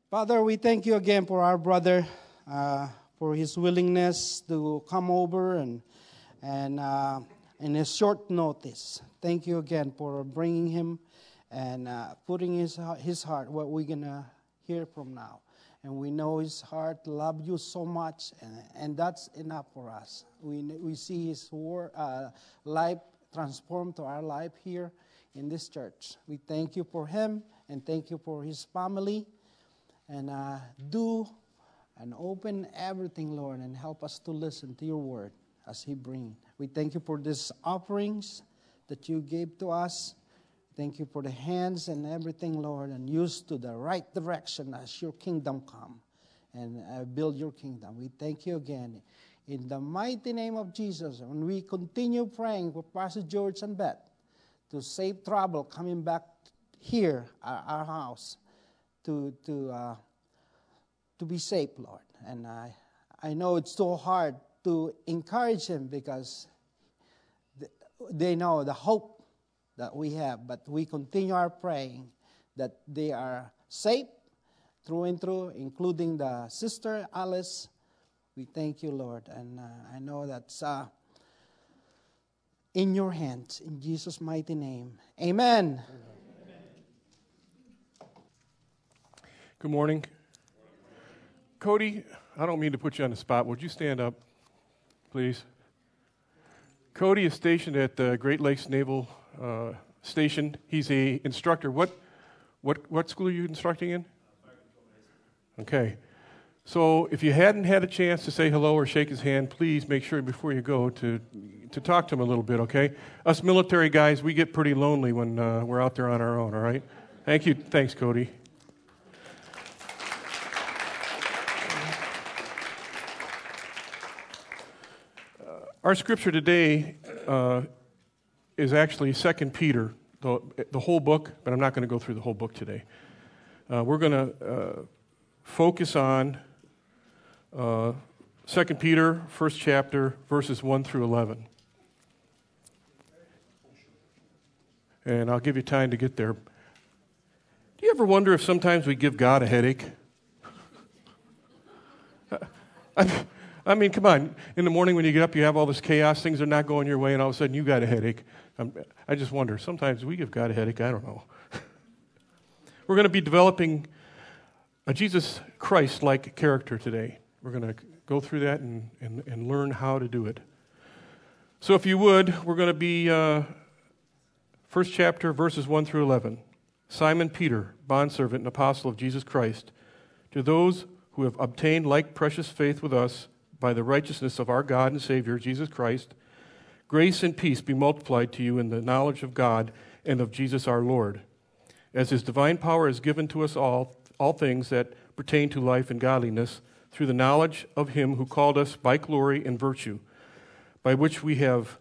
Father, we thank you again for our brother, for his willingness to come over and in a short notice. Thank you again for bringing him and putting his heart what we're going to hear from now. And we know his heart loves you so much, and that's enough for us. We see his life transformed to our life here in this church. We thank you for him and thank you for his family. And do and open everything, Lord, and help us to listen to your word as he brings. We thank you for these offerings that you gave to us. Thank you for the hands and everything, Lord, and use to the right direction as your kingdom come and build your kingdom. We thank you again. In the mighty name of Jesus, and we continue praying for Pastor George and Beth to save trouble coming back here, our house, to be safe, Lord. And I know it's so hard to encourage him because they know the hope that we have, but we continue our praying that they are safe through and through, including the sister Alice. We thank you, Lord, and I know that's in your hands, in Jesus' mighty name. Amen. Good morning. Cody, I don't mean to put you on the spot. Would you stand up, please? Cody is stationed at the Great Lakes Naval Station. He's a instructor. What school are you instructing in? Okay. So if you hadn't had a chance to say hello or shake his hand, please make sure before you go to talk to him a little bit, okay? Us military guys, we get pretty lonely when we're out there on our own, all right? Thank you. Thanks, Cody. Our scripture today is actually 2 Peter, the whole book, but I'm not going to go through the whole book today. We're going to focus on 2 Peter, first chapter, verses 1 through 11. And I'll give you time to get there. Do you ever wonder if sometimes we give God a headache? I mean, come on. In the morning when you get up, you have all this chaos. Things are not going your way, and all of a sudden you got a headache. I just wonder. Sometimes we give God a headache. I don't know. We're going to be developing a Jesus Christ-like character today. We're going to go through that and learn how to do it. So if you would, we're going to be first chapter, verses 1 through 11. Simon Peter, bondservant and apostle of Jesus Christ, to those who have obtained like precious faith with us, by the righteousness of our God and Savior, Jesus Christ, grace and peace be multiplied to you in the knowledge of God and of Jesus our Lord, as his divine power has given to us all things that pertain to life and godliness, through the knowledge of him who called us by glory and virtue, by which have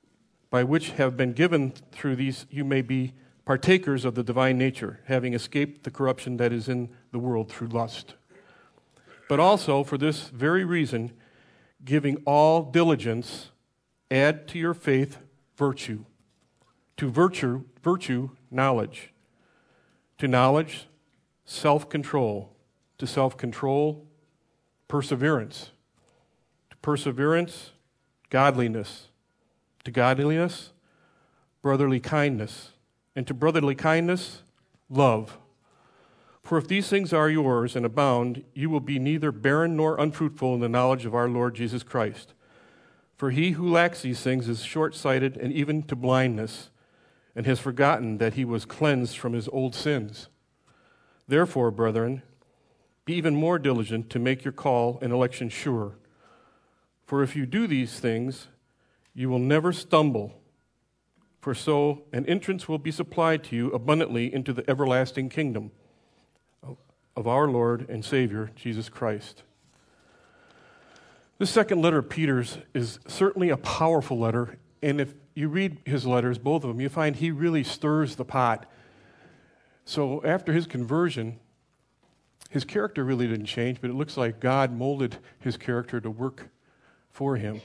been given through these you may be partakers of the divine nature, having escaped the corruption that is in the world through lust. But also, for this very reason, giving all diligence, add to your faith virtue. To virtue, knowledge. To knowledge, self-control. To self-control, perseverance. To perseverance, godliness. To godliness, brotherly kindness. And to brotherly kindness, love. For if these things are yours and abound, you will be neither barren nor unfruitful in the knowledge of our Lord Jesus Christ. For he who lacks these things is short-sighted and even to blindness, and has forgotten that he was cleansed from his old sins. Therefore, brethren, be even more diligent to make your call and election sure. For if you do these things, you will never stumble. For so an entrance will be supplied to you abundantly into the everlasting kingdom of our Lord and Savior, Jesus Christ. This second letter of Peter's is certainly a powerful letter, and if you read his letters, both of them, you find he really stirs the pot. So after his conversion, his character really didn't change, but it looks like God molded his character to work for him.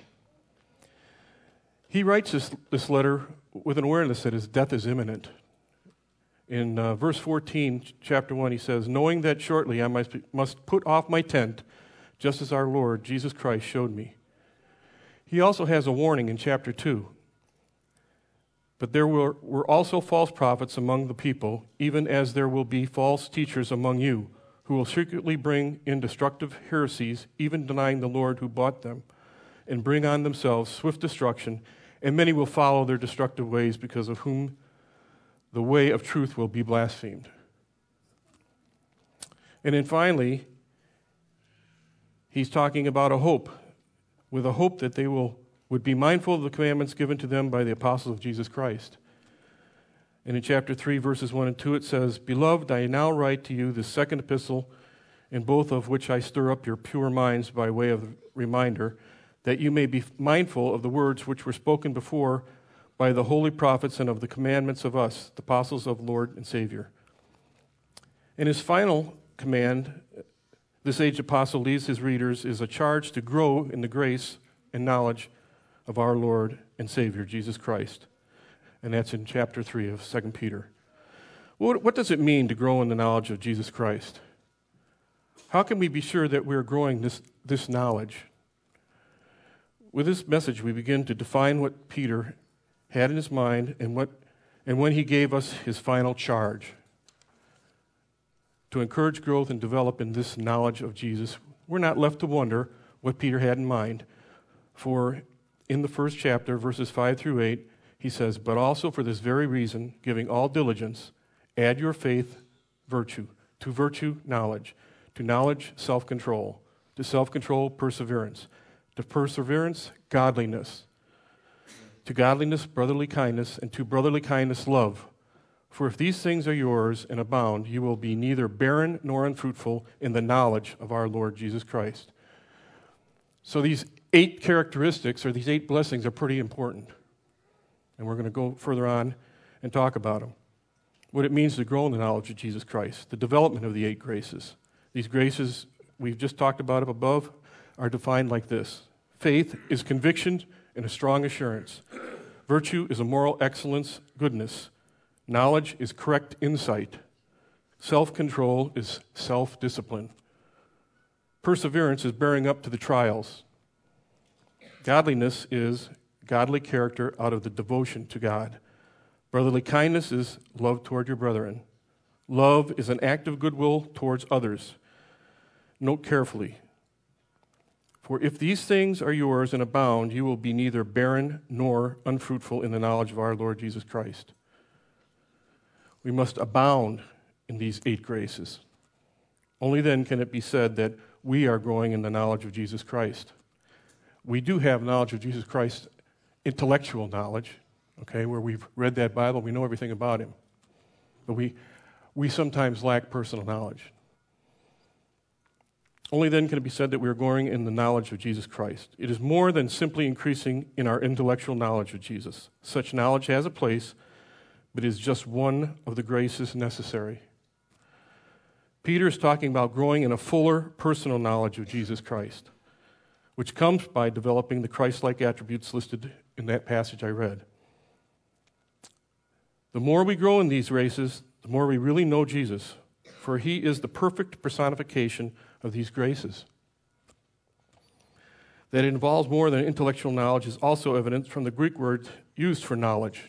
He writes this letter with an awareness that his death is imminent. In verse 14, chapter 1, he says, knowing that shortly I must put off my tent, just as our Lord Jesus Christ showed me. He also has a warning in chapter 2. But there were also false prophets among the people, even as there will be false teachers among you, who will secretly bring in destructive heresies, even denying the Lord who bought them, and bring on themselves swift destruction, and many will follow their destructive ways, because of whom the way of truth will be blasphemed. And then finally, he's talking about a hope, with a hope that they would be mindful of the commandments given to them by the apostles of Jesus Christ. And in chapter 3, verses 1 and 2, it says, Beloved, I now write to you the second epistle, in both of which I stir up your pure minds by way of reminder, that you may be mindful of the words which were spoken before by the holy prophets, and of the commandments of us, the apostles of Lord and Savior. In his final command, this aged apostle leaves his readers is a charge to grow in the grace and knowledge of our Lord and Savior, Jesus Christ. And that's in chapter 3 of 2 Peter. What does it mean to grow in the knowledge of Jesus Christ? How can we be sure that we're growing this knowledge? With this message, we begin to define what Peter had in his mind and when he gave us his final charge. To encourage growth and develop in this knowledge of Jesus, we're not left to wonder what Peter had in mind. For in the first chapter, verses 5 through 8, he says, But also for this very reason, giving all diligence, add your faith, virtue, to virtue, knowledge, to knowledge, self-control, to self-control, perseverance, to perseverance, godliness, to godliness, brotherly kindness, and to brotherly kindness, love. For if these things are yours and abound, you will be neither barren nor unfruitful in the knowledge of our Lord Jesus Christ. So these 8 characteristics, or these 8 blessings, are pretty important. And we're going to go further on and talk about them. What it means to grow in the knowledge of Jesus Christ, the development of the 8 graces. These graces, we've just talked about up above, are defined like this. Faith is conviction and a strong assurance. Virtue is a moral excellence, goodness. Knowledge is correct insight. Self-control is self-discipline. Perseverance is bearing up to the trials. Godliness is godly character out of the devotion to God. Brotherly kindness is love toward your brethren. Love is an act of goodwill towards others. Note carefully. For if these things are yours and abound, you will be neither barren nor unfruitful in the knowledge of our Lord Jesus Christ. We must abound in these 8 graces. Only then can it be said that we are growing in the knowledge of Jesus Christ. We do have knowledge of Jesus Christ, intellectual knowledge, okay, where we've read that Bible, we know everything about him. But we sometimes lack personal knowledge. Only then can it be said that we are growing in the knowledge of Jesus Christ. It is more than simply increasing in our intellectual knowledge of Jesus. Such knowledge has a place, but is just one of the graces necessary. Peter is talking about growing in a fuller personal knowledge of Jesus Christ, which comes by developing the Christ-like attributes listed in that passage I read. The more we grow in these graces, the more we really know Jesus, for he is the perfect personification of these graces. That it involves more than intellectual knowledge is also evident from the Greek word used for knowledge.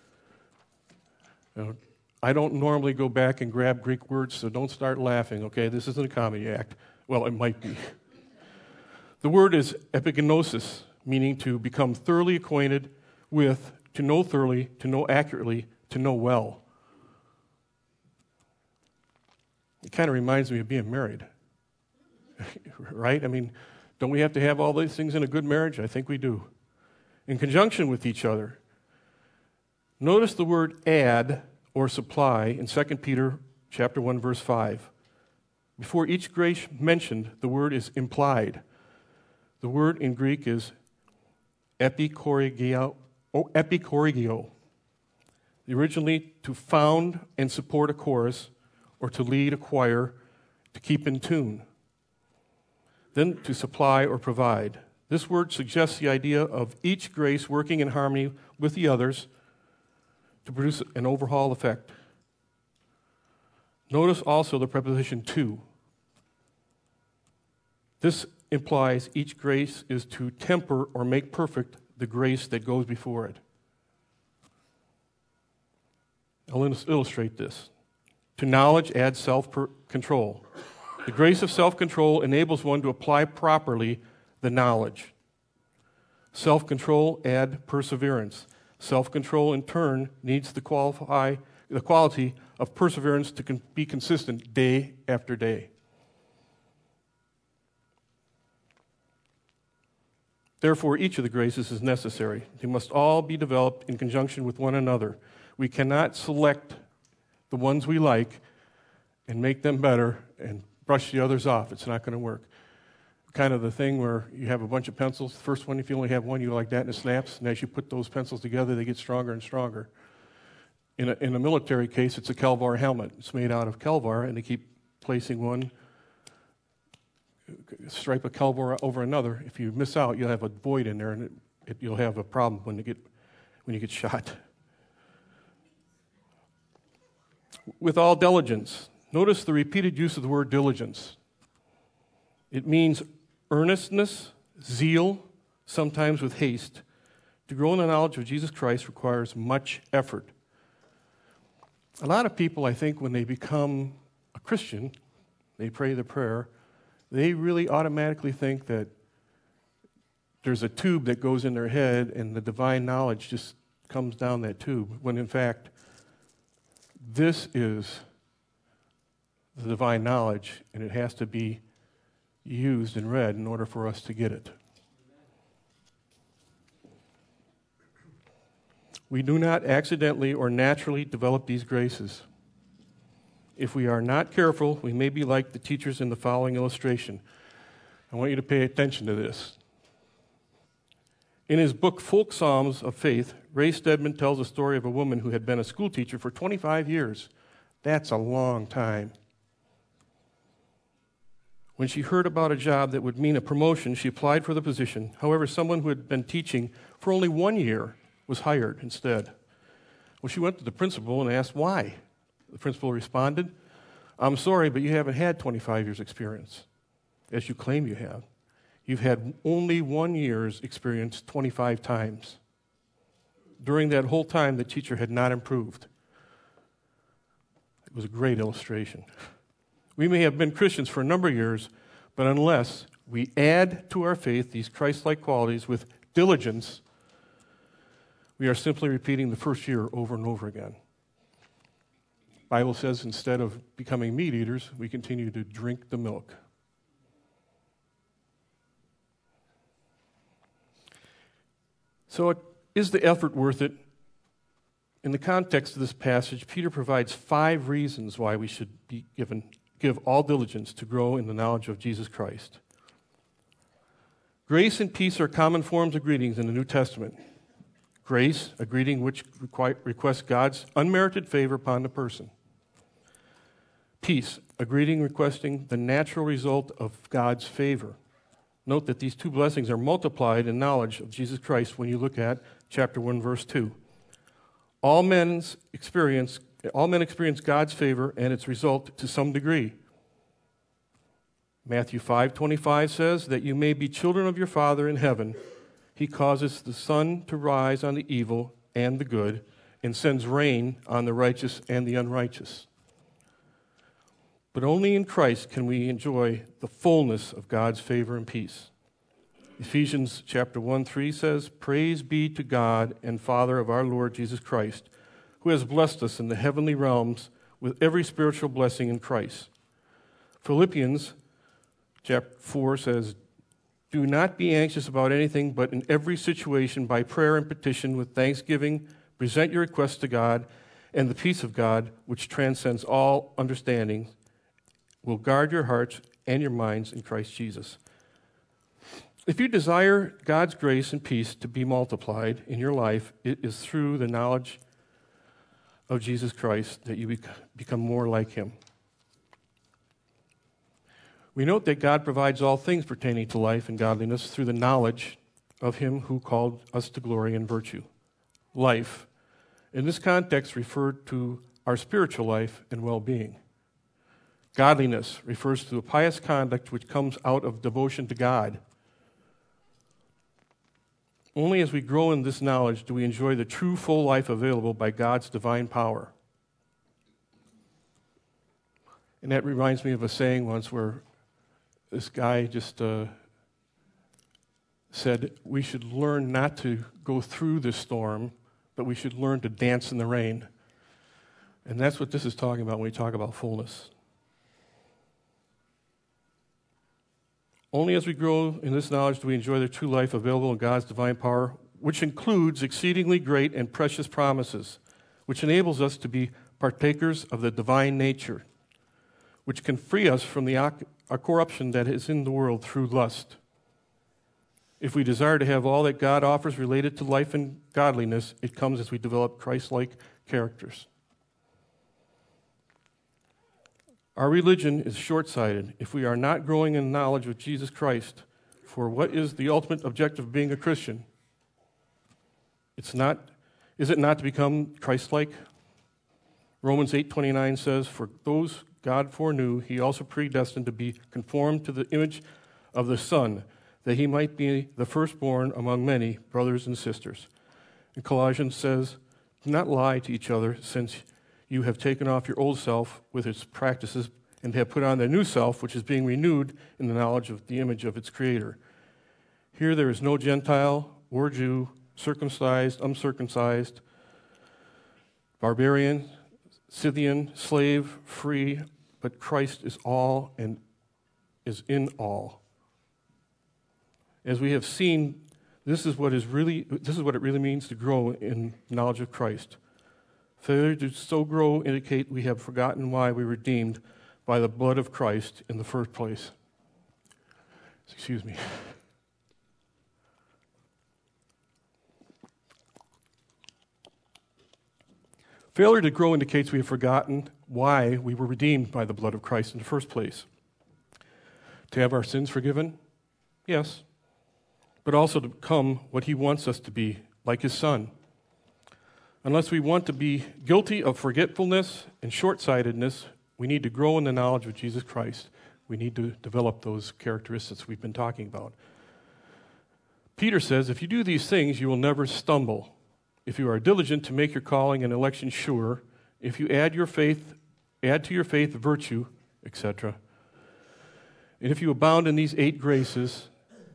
Now, I don't normally go back and grab Greek words, so don't start laughing, okay? This isn't a comedy act. Well, it might be. The word is epignosis, meaning to become thoroughly acquainted with, to know thoroughly, to know accurately, to know well. It kind of reminds me of being married, right? I mean, don't we have to have all these things in a good marriage? I think we do. In conjunction with each other. Notice the word add or supply in 2 Peter chapter 1, verse 5. Before each grace mentioned, the word is implied. The word in Greek is epikorigio. Originally to found and support a chorus, or to lead a choir, to keep in tune. Then to supply or provide. This word suggests the idea of each grace working in harmony with the others to produce an overall effect. Notice also the preposition to. This implies each grace is to temper or make perfect the grace that goes before it. I'll illustrate this. To knowledge adds self-control. The grace of self-control enables one to apply properly the knowledge. Self-control adds perseverance. Self-control, in turn, needs the quality of perseverance to be consistent day after day. Therefore, each of the graces is necessary. They must all be developed in conjunction with one another. We cannot select the ones we like and make them better and brush the others off. It's not going to work. Kind of the thing where you have a bunch of pencils. The first one, if you only have one, you like that and it snaps. And as you put those pencils together, they get stronger and stronger. In a military case, it's a Kelvar helmet. It's made out of Kelvar, and they keep placing one stripe of Kelvar over another. If you miss out, you'll have a void in there, and you'll have a problem when you get shot. With all diligence. Notice the repeated use of the word diligence. It means earnestness, zeal, sometimes with haste. To grow in the knowledge of Jesus Christ requires much effort. A lot of people, I think, when they become a Christian, they pray the prayer, they really automatically think that there's a tube that goes in their head and the divine knowledge just comes down that tube, when in fact, this is the divine knowledge, and it has to be used and read in order for us to get it. We do not accidentally or naturally develop these graces. If we are not careful, we may be like the teachers in the following illustration. I want you to pay attention to this. In his book, Folk Psalms of Faith, Ray Stedman tells a story of a woman who had been a school teacher for 25 years. That's a long time. When she heard about a job that would mean a promotion, she applied for the position. However, someone who had been teaching for only 1 year was hired instead. Well, she went to the principal and asked why. The principal responded, "I'm sorry, but you haven't had 25 years' experience, as you claim you have. You've had only 1 year's experience 25 times. During that whole time, the teacher had not improved." It was a great illustration. We may have been Christians for a number of years, but unless we add to our faith these Christ-like qualities with diligence, we are simply repeating the first year over and over again. The Bible says instead of becoming meat eaters, we continue to drink the milk. So is the effort worth it? In the context of this passage, Peter provides 5 reasons why we should give all diligence to grow in the knowledge of Jesus Christ. Grace and peace are common forms of greetings in the New Testament. Grace, a greeting which requests God's unmerited favor upon the person. Peace, a greeting requesting the natural result of God's favor. Note that these 2 blessings are multiplied in knowledge of Jesus Christ when you look at chapter 1, verse 2. All men experience God's favor and its result to some degree. Matthew 5:25 says that you may be children of your Father in heaven. He causes the sun to rise on the evil and the good and sends rain on the righteous and the unrighteous. But only in Christ can we enjoy the fullness of God's favor and peace. Ephesians chapter 1:3 says, "Praise be to God and Father of our Lord Jesus Christ, who has blessed us in the heavenly realms with every spiritual blessing in Christ." Philippians chapter 4 says, "Do not be anxious about anything, but in every situation by prayer and petition with thanksgiving, present your requests to God, and the peace of God, which transcends all understanding, will guard your hearts and your minds in Christ Jesus." If you desire God's grace and peace to be multiplied in your life, it is through the knowledge of Jesus Christ that you become more like Him. We note that God provides all things pertaining to life and godliness through the knowledge of Him who called us to glory and virtue. Life, in this context, referred to our spiritual life and well-being. Godliness refers to a pious conduct which comes out of devotion to God. Only as we grow in this knowledge do we enjoy the true full life available by God's divine power. And that reminds me of a saying once where this guy just said, we should learn not to go through the storm, but we should learn to dance in the rain. And that's what this is talking about when we talk about fullness. Only as we grow in this knowledge do we enjoy the true life available in God's divine power, which includes exceedingly great and precious promises, which enables us to be partakers of the divine nature, which can free us from the corruption that is in the world through lust. If we desire to have all that God offers related to life and godliness, it comes as we develop Christ-like characters. Our religion is short-sighted if we are not growing in knowledge of Jesus Christ. For what is the ultimate objective of being a Christian? Is it not to become Christ-like? Romans 8:29 says, "For those God foreknew, he also predestined to be conformed to the image of the Son, that he might be the firstborn among many brothers and sisters." And Colossians says, "Do not lie to each other, since you have taken off your old self with its practices and have put on the new self, which is being renewed in the knowledge of the image of its creator." Here there is no Gentile or Jew, circumcised, uncircumcised, barbarian, Scythian, slave, free, but Christ is all and is in all. As we have seen, this is what it really means to grow in knowledge of Christ. Failure to so grow indicate we have forgotten why we were redeemed by the blood of Christ in the first place. Excuse me. Failure to grow indicates we have forgotten why we were redeemed by the blood of Christ in the first place. To have our sins forgiven? Yes. But also to become what he wants us to be, like his Son. Unless we want to be guilty of forgetfulness and short-sightedness, we need to grow in the knowledge of Jesus Christ. We need to develop those characteristics we've been talking about. Peter says, if you do these things, you will never stumble. If you are diligent to make your calling and election sure, if you add to your faith virtue, etc. And if you abound in these 8 graces,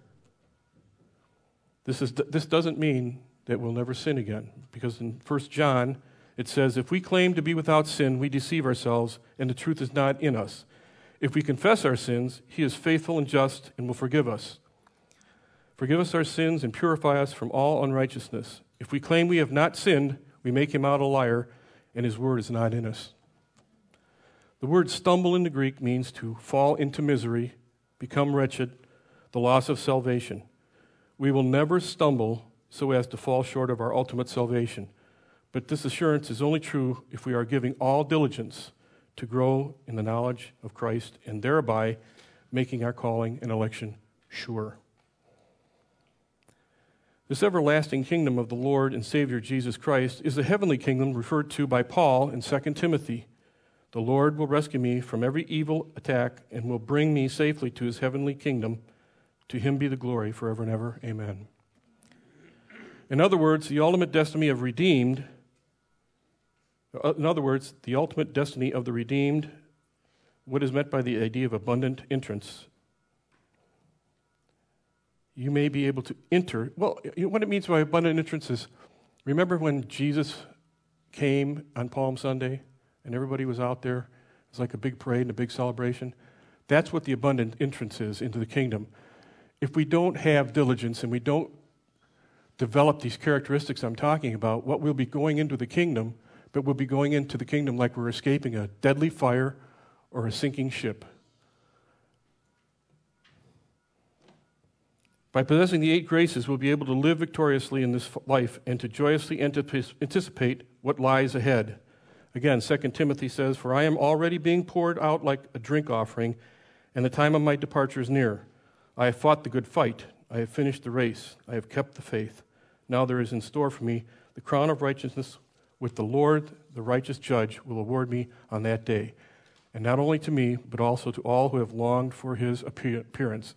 this doesn't mean that we'll never sin again. Because in 1 John, it says, if we claim to be without sin, we deceive ourselves, and the truth is not in us. If we confess our sins, he is faithful and just and will forgive us. Forgive us our sins and purify us from all unrighteousness. If we claim we have not sinned, we make him out a liar, and his word is not in us. The word stumble in the Greek means to fall into misery, become wretched, the loss of salvation. We will never stumble so as to fall short of our ultimate salvation. But this assurance is only true if we are giving all diligence to grow in the knowledge of Christ and thereby making our calling and election sure. This everlasting kingdom of the Lord and Savior Jesus Christ is the heavenly kingdom referred to by Paul in 2 Timothy. The Lord will rescue me from every evil attack and will bring me safely to his heavenly kingdom. To him be the glory forever and ever. Amen. In other words, the ultimate destiny of the redeemed, what is meant by the idea of abundant entrance. You may be able to enter. Well, what it means by abundant entrance is, remember when Jesus came on Palm Sunday and everybody was out there? It was like a big parade and a big celebration. That's what the abundant entrance is into the kingdom. If we don't have diligence and we don't develop these characteristics I'm talking about, what we'll be going into the kingdom, but we'll be going into the kingdom like we're escaping a deadly fire or a sinking ship. By possessing the 8 graces, we'll be able to live victoriously in this life and to joyously anticipate what lies ahead. Again, 2 Timothy says, "For I am already being poured out like a drink offering, and the time of my departure is near. I have fought the good fight. I have finished the race. I have kept the faith. Now there is in store for me the crown of righteousness, with the Lord, the righteous judge, will award me on that day." and not only to me, but also to all who have longed for his appearance.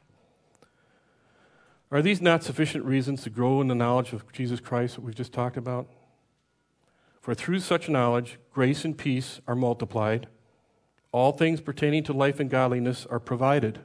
Are these not sufficient reasons to grow in the knowledge of Jesus Christ that we've just talked about? For through such knowledge, grace and peace are multiplied. All things pertaining to life and godliness are provided.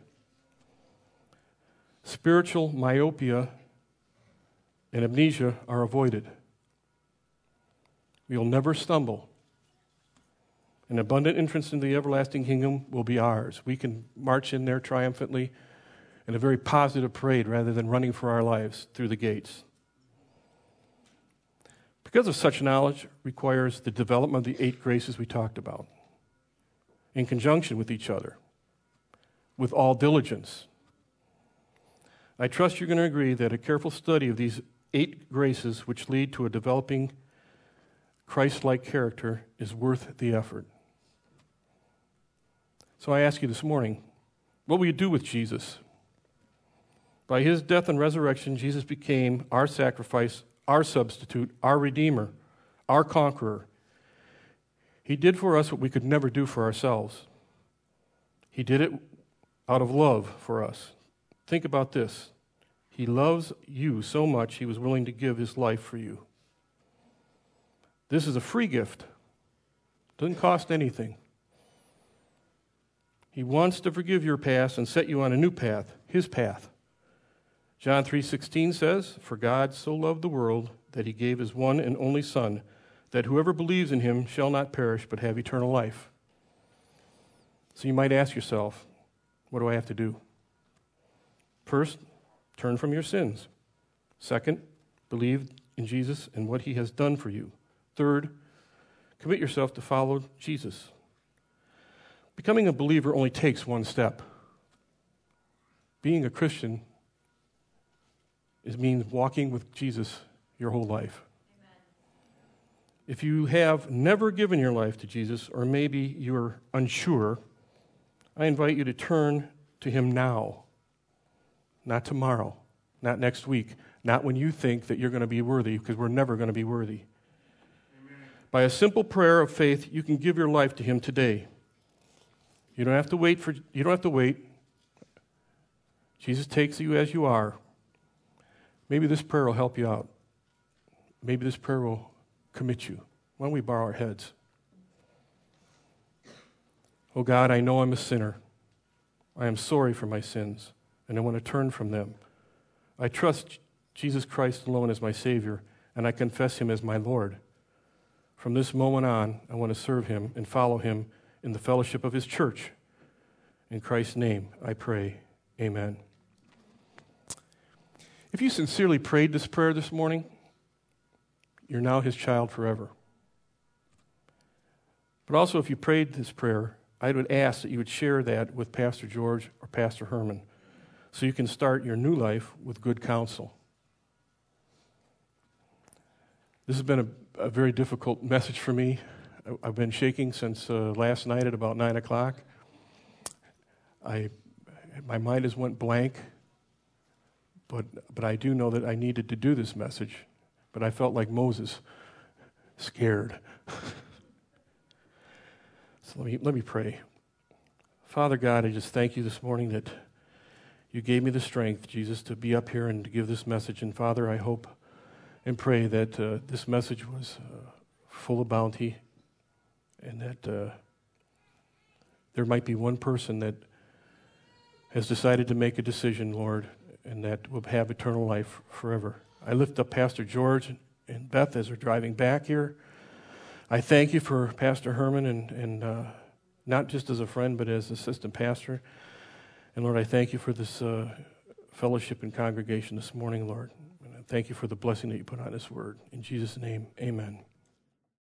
Spiritual myopia and amnesia are avoided. We will never stumble. An abundant entrance into the everlasting kingdom will be ours. We can march in there triumphantly in a very positive parade rather than running for our lives through the gates. Because of such knowledge requires the development of the 8 graces we talked about, in conjunction with each other, with all diligence. I trust you're going to agree that a careful study of these 8 graces which lead to a developing Christ-like character is worth the effort. So I ask you this morning, what will you do with Jesus? By his death and resurrection, Jesus became our sacrifice, our substitute, our Redeemer, our conqueror. He did for us what we could never do for ourselves. He did it out of love for us. Think about this. He loves you so much, he was willing to give his life for you. This is a free gift. Doesn't cost anything. He wants to forgive your past and set you on a new path, his path. John 3:16 says, "For God so loved the world that he gave his one and only Son, that whoever believes in him shall not perish but have eternal life." So you might ask yourself, what do I have to do? First, turn from your sins. Second, believe in Jesus and what he has done for you. Third, commit yourself to follow Jesus. Becoming a believer only takes one step. Being a Christian means walking with Jesus your whole life. Amen. If you have never given your life to Jesus, or maybe you're unsure, I invite you to turn to him now. Not tomorrow, not next week, not when you think that you're going to be worthy, because we're never going to be worthy. Amen. By a simple prayer of faith, you can give your life to him today. You don't have to wait. Jesus takes you as you are. Maybe this prayer will help you out. Maybe this prayer will commit you. Why don't we bow our heads? Oh God, I know I'm a sinner. I am sorry for my sins, and I want to turn from them. I trust Jesus Christ alone as my Savior, and I confess him as my Lord. From this moment on, I want to serve him and follow him in the fellowship of his church. In Christ's name, I pray. Amen. If you sincerely prayed this prayer this morning, you're now his child forever. But also, if you prayed this prayer, I would ask that you would share that with Pastor George or Pastor Herman so you can start your new life with good counsel. This has been a very difficult message for me. I've been shaking since last night at about 9 o'clock. My mind has went blank, but I do know that I needed to do this message. But I felt like Moses, scared. So let me pray. Father God, I just thank you this morning that you gave me the strength, Jesus, to be up here and to give this message. And Father, I hope and pray that this message was full of bounty, and that there might be one person that has decided to make a decision, Lord, and that will have eternal life forever. I lift up Pastor George and Beth as they're driving back here. I thank you for Pastor Herman and not just as a friend, but as assistant pastor. And Lord, I thank you for this fellowship and congregation this morning, Lord. And I thank you for the blessing that you put on this word. In Jesus' name, amen.